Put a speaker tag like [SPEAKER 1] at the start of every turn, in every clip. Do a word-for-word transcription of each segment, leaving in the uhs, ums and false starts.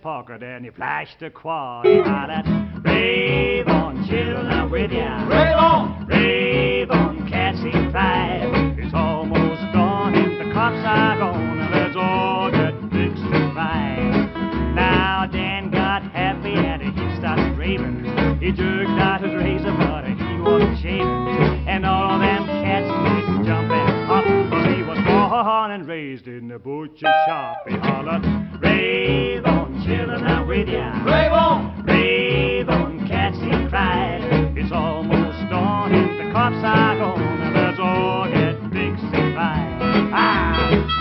[SPEAKER 1] pocket and he flashed a quad. He hollered, rave on, children, I'm with ya.
[SPEAKER 2] Rave on!
[SPEAKER 1] Rave on, cats in five. It's almost dawn and the cops are gone. Let's all get fixed and fine. Now Dan got happy and he started raving. He jerked out his razor, but he wasn't shaving. And all of them cats did jump and hop, 'cause he was born and raised in the butcher shop. He hollered, rave on, children, I'm with ya.
[SPEAKER 2] Rave on!
[SPEAKER 1] Rave on, cats he cried. It's almost dawn and the cops are gone. Let's all get fixed and fine. Ah!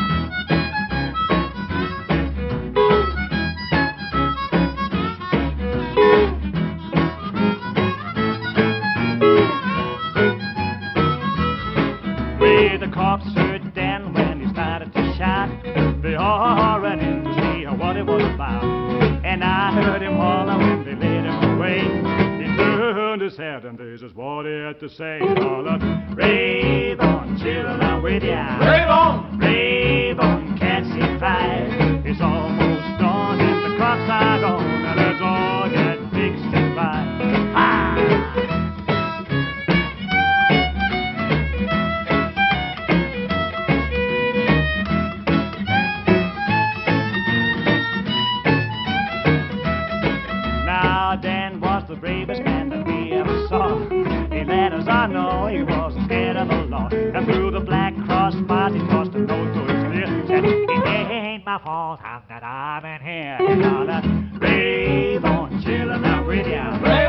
[SPEAKER 1] Way the cops heard Dan when he started to shout. They all ran in to see what it was about. And I heard him holler when they laid him away. He turned his head and this is what he had to say. He hollered, rave on, children, I'm with ya.
[SPEAKER 2] Rave on!
[SPEAKER 1] Rave on, cats in five. It's almost dawn and the cops are gone. Now let's all get fixed and fine. Ah! Now Dan was the bravest man that we ever saw. He let us all know he wasn't scared of the law. And through the Black Cross party tossed a note to his ear. Said, it ain't my fault I'm that I'm in here. He hollered, rave on, children, I'm with ya.